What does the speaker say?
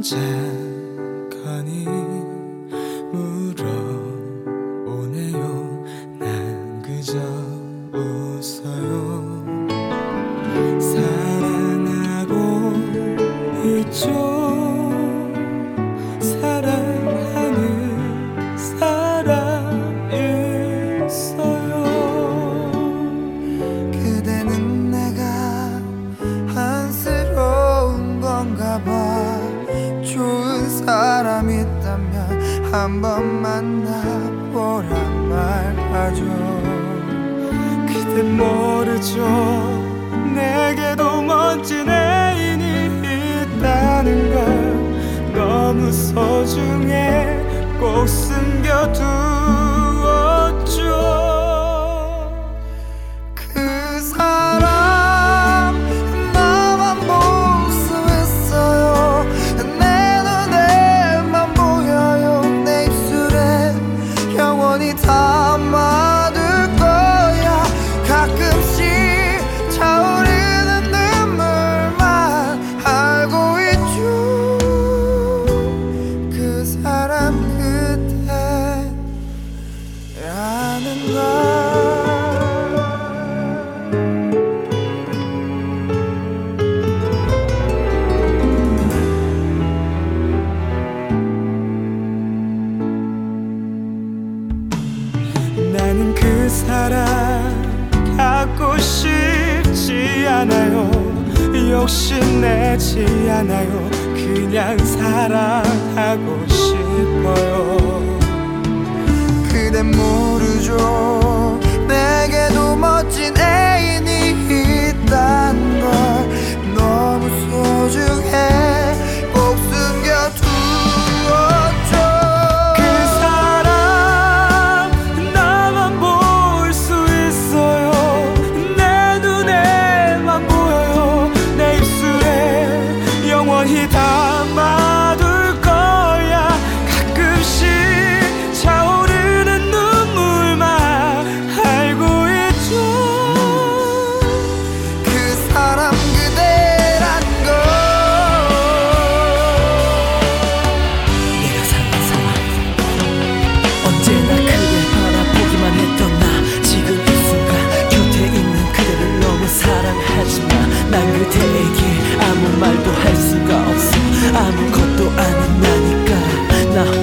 잠깐이 물어오네요. 난 그저 웃어요. 사랑하고 있죠. 사랑하는 사람 있어요. 그대는 내가 안쓰러운 건가 봐. 좋은 사람 있다면 한번 만나보란 말하죠. 그댄 모르죠. 내게도 멋진 애인이 있다는 걸. 너무 소중해 꼭 숨겨두었죠. 그 사람 나만 볼 수 있어요. 내 눈에만 보여요. 내 입술에 영원히 담아둘 거야. 가끔씩 차오르는 눈물만 알고 있죠. 그 사람 그대라는 걸. 나는 그 사람 갖고 싶지 않아요. 욕심내지 않아요. 그냥 사랑하고 싶어요. 그댄 모르죠. 내게도 멋진 애인이 있단 걸. 너무 소중해 꼭 숨겨두었죠. 그 사람 나만 볼 수 있어요. 내 눈에만 보여요. 내 입술에 영원히 담아둘 거야. 가끔씩 차오르는 눈물만 알고 있죠. 그 사람 그대란 걸. 내가 사는 사람 언제나 그댈 바라보기만 했던 나. 지금 이 순간 곁에 있는 그대를 너무 사랑하지만 난 그대에게 아무 말도 할 수가 없어. 아무것도 아닌 나니까 나